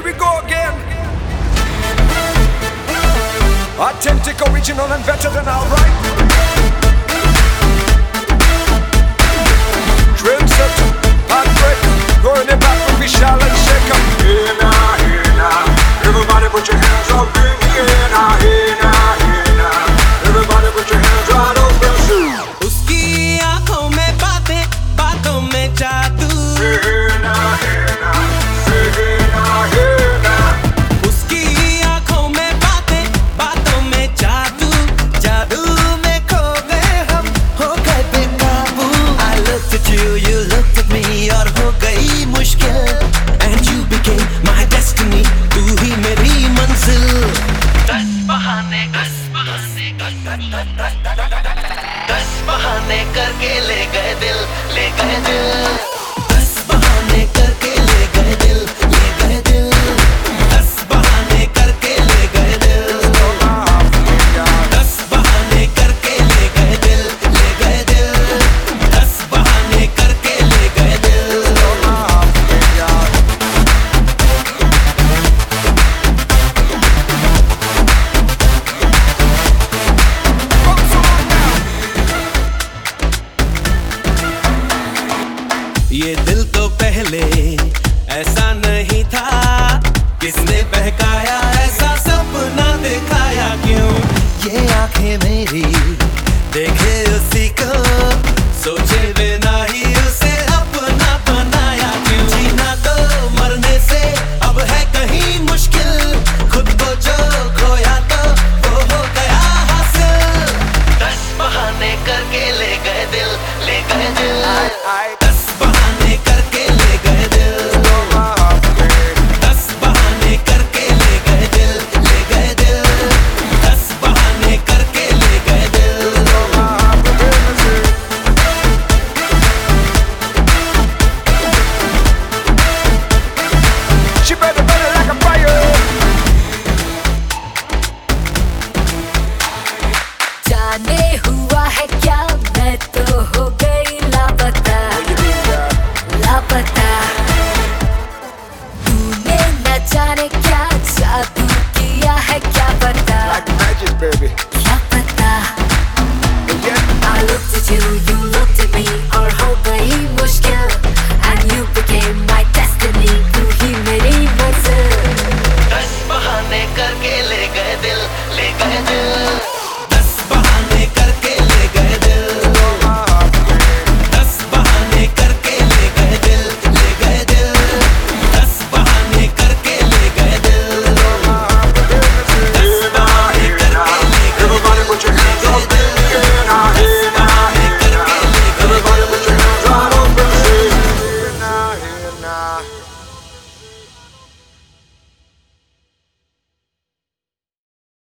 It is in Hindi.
we go again. Authentic, original and better than alright. Trendsetter, heartbreaker, going it back with Vishal and Shaker. Hey now, hey now, everybody put your hands up in the air now, hey now, hey now, everybody put your hands right up in the air. उसकी आँखों में बातें, बातों में जादू. Hey now, hey now, hey now, hey now. उसकी आँखों में बातें, बातों में जादू. जादू में खो गए हम, हो गए बेकाबू. I looked at you, you looked at me, और हो गई मुश्किल. And you became my destiny, तू ही मेरी मंजिल. दस बहाने करके ले गए दिल, ले गए दिल. 10 बहाने करके ले गए दिल, ले गए दिल. 10 बहाने करके ले गए दिल. 10 बहाने करके ले गए दिल, ले गए दिल. 10 बहाने करके ले गए दिल. ये दिल तो पहले ऐसा नहीं था. किसने बहकाया, ऐसा सपना दिखाया क्यों? ये आंखें मेरी देखे उसी को, सोचे बिना ही उसे अपना बनाया क्यों? जीना तो मरने से अब है कहीं मुश्किल. खुद को जो खोया तो वो हो गया हासिल. 10 बहाने करके ले गए दिल, ले गए दिल. 10 बहाने करके ले गए दिल. 10 बहाने करके ले गए दिल, ले गए दिल. 10 बहाने करके ले गए दिल. She better burn it like a fire. जाने हुआ है क्या, मैं तो हो गई लापता, लापता. तूने न जाने क्या जादू किया है, क्या पता, Like magic, baby. क्या पता. Yeah. I looked at you, you looked at me, और हो गई मुश्किल. And you became my destiny, तू ही मेरी मंजिल. 10 बहाने करके ले गए दिल, ले गए दिल. 10 बहाने करके ले गए दिल. 10 बहाने करके ले गए दिल, ले गए दिल. 10 बहाने करके ले गए दिल. 10 बहाने करके ले गए दिल. Everybody put your hands up in the air now, hey now, hey now. Everybody put your hands right up in the air now, hey now.